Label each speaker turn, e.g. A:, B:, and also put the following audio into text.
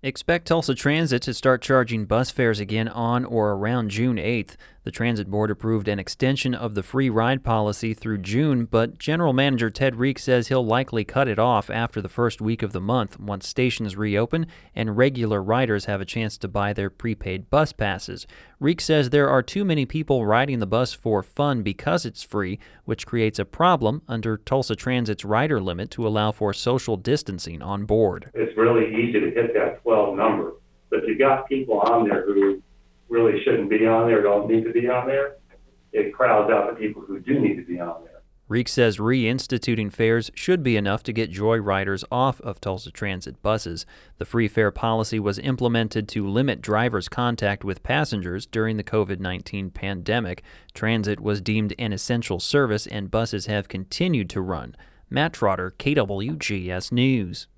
A: Expect Tulsa Transit to start charging bus fares again on or around June 8th. The Transit Board approved an extension of the free ride policy through June, but General Manager Ted Reek says he'll likely cut it off after the first week of the month once stations reopen and regular riders have a chance to buy their prepaid bus passes. Reek says there are too many people riding the bus for fun because it's free, which creates a problem under Tulsa Transit's rider limit to allow for social distancing on board.
B: It's really easy to hit that 12 number, but if you got people on there who really shouldn't be on there, don't need to be on there, it crowds out the people who do need to be on there.
A: Reek says reinstituting fares should be enough to get joyriders off of Tulsa Transit buses. The free fare policy was implemented to limit drivers' contact with passengers during the COVID-19 pandemic. Transit was deemed an essential service and buses have continued to run. Matt Trotter, KWGS News.